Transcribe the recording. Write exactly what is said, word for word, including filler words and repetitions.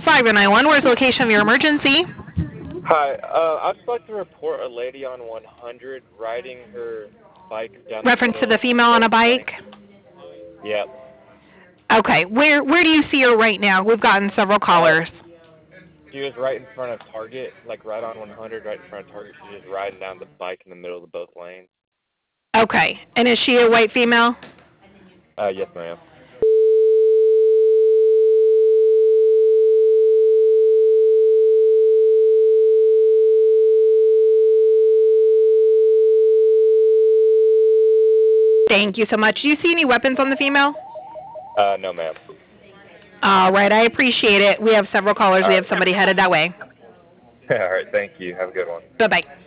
five oh nine one, where's the location of your emergency? Hi, uh, I'd just like to report a lady on one hundred riding her bike down the Reference to middle the of female on a both bike? lanes. Yep. Okay, where where do you see her right now? We've gotten several Uh, callers. she was right in front of Target, like right on one hundred, right in front of Target. She's just riding down the bike in the middle of both lanes. Okay, and is she a white female? Uh, yes, ma'am. Thank you so much. Do you see any weapons on the female? Uh, no, ma'am. All right, I appreciate it. We have several callers. All We have right. somebody headed that way. All right, thank you. Have a good one. Bye-bye.